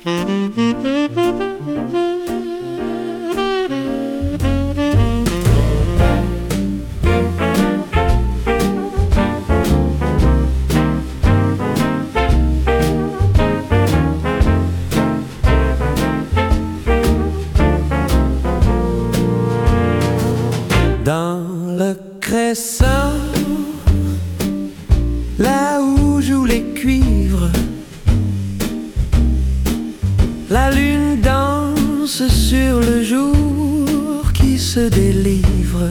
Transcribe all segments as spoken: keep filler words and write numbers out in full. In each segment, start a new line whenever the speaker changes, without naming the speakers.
Dans le crescent, là où jouent les cuivres, la lune danse sur le jour qui se délivre.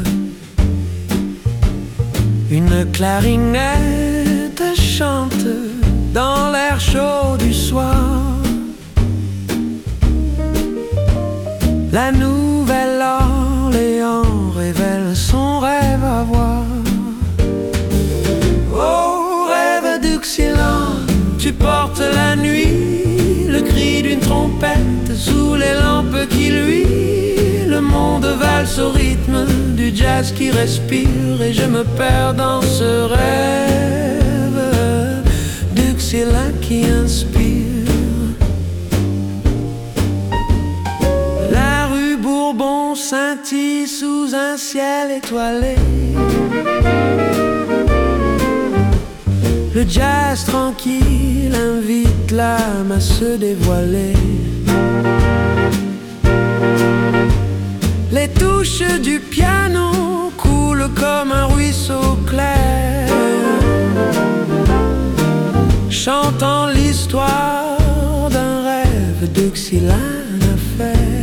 Une clarinette chante dans l'air chaud du soir. La Nouvelle-Orléans révèle son rêve à voir. Oh, rêve d'Uxillan, tu portes la nuit, le cri d'une trompette sous les lampes qui luisent. Le monde valse au rythme du jazz qui respire, et je me perds dans ce rêve d'Uxillan qui inspire. Bourbon scintille sous un ciel étoilé. Le jazz tranquille invite l'âme à se dévoiler. Les touches du piano coulent comme un ruisseau clair, chantant l'histoire d'un rêve d'Uxillan à faire.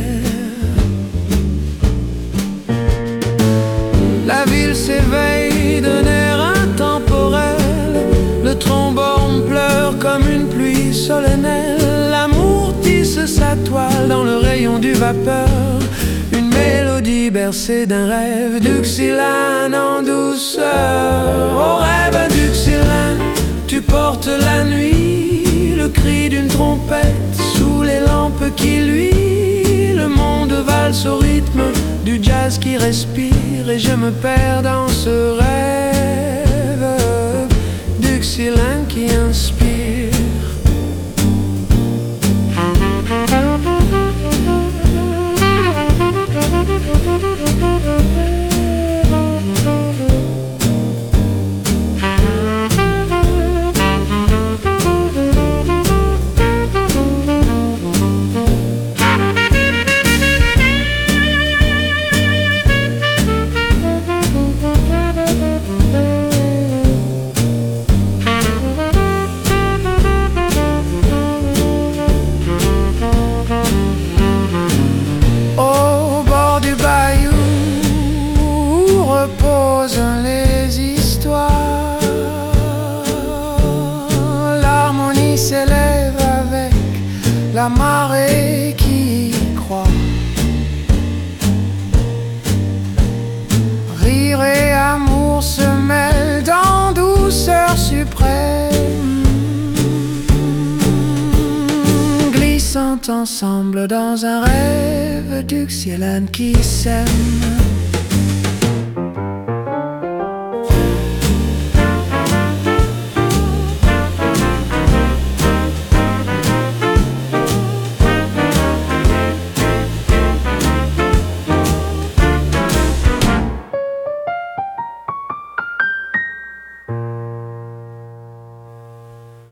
La ville s'éveille d'un air intemporel, le trombone pleure comme une pluie solennelle. L'amour tisse sa toile dans le rayon du vapeur, une mélodie bercée d'un rêve d'Uxillan en douceur. Au rêve d'Uxillan, tu portes la nuit, le cri d'une trompette sous les lampes qui luisent. Le monde valse au rythme du jazz qui respire, et je me perds dans ce rêve d'Uxillan qui inspire. Reposent les histoires, l'harmonie s'élève avec la marée qui croît. Rire et amour se mêlent dans douceur suprême, glissant ensemble dans un rêve d'Uxillan qui s'aime.